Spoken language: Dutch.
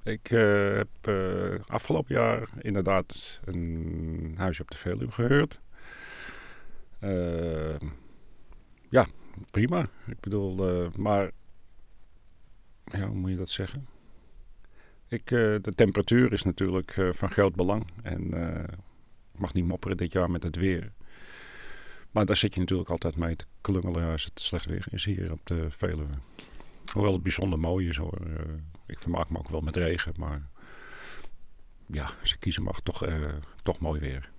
Ik heb afgelopen jaar inderdaad een huisje op de Veluwe gehuurd. Eh, ja, prima. Ik bedoel, maar ja, hoe moet je dat zeggen? De temperatuur is natuurlijk van groot belang. En ik mag niet mopperen dit jaar met het weer. Maar daar zit je natuurlijk altijd mee te klungelen als het slecht weer is hier op de Veluwe. Hoewel het bijzonder mooi is hoor. Ik vermaak me ook wel met regen, maar ja, ze kiezen mag toch mooi weer.